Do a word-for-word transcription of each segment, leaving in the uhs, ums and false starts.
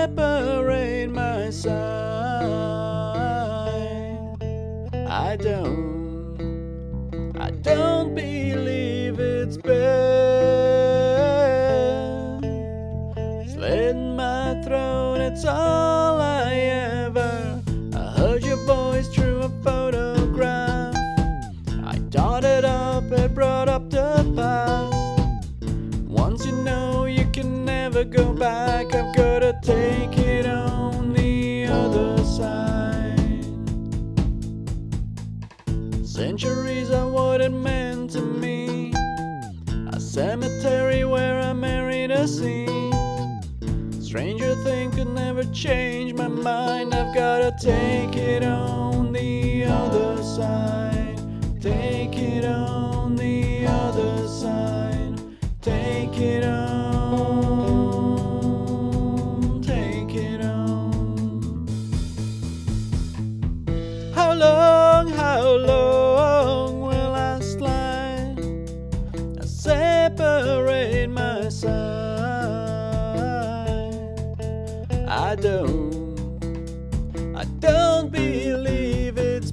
separate my side. I don't, I don't believe it's bad. Slit my throat, it's all I ever. I heard your voice through a photograph. I totted up and brought up the past. Once you know you can never go back, I've gotta take it on the other side. Centuries are what it meant to me, a cemetery where I married a scene. Stranger thing could never change my mind, I've gotta take it on the other side. Take it on the other side. Take it on, take it on. How long, how long will I slide? I separate my side. I don't, I don't believe it's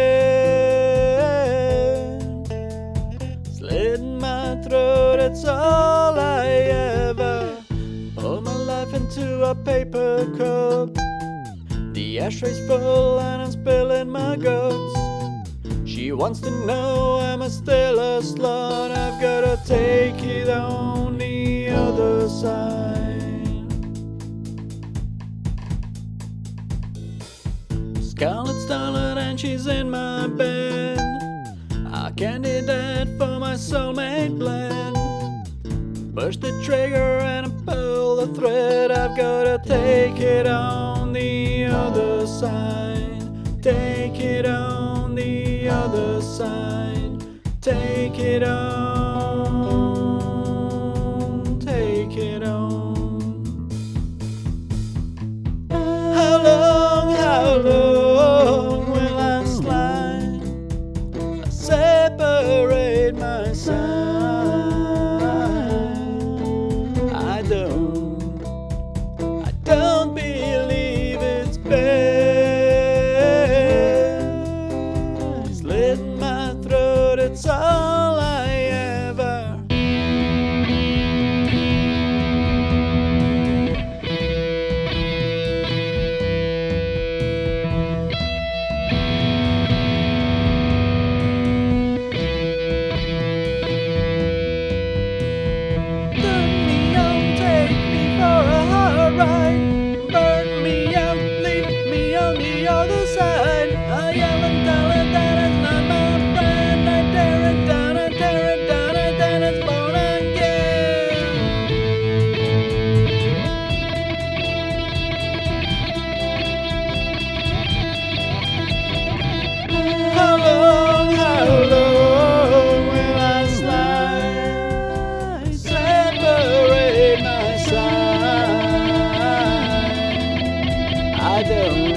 bad. Slit my throat, it's all I ever. Pour my life into a paper cup. The ashray's full and I'm spilling my guts. She wants to know am I still a slut. I've gotta take it on the other side. Scarlet starlet and she's in my bed, a candidate for my soulmate blend. Push the trigger and I pull the thread. I've gotta take it on the other side. Take it on the other side. Take it on. Take it on. How long, how long will I slide? I separate my side. I don't, I don't believe it's bad. Slit my throat, it's all I ever. I don't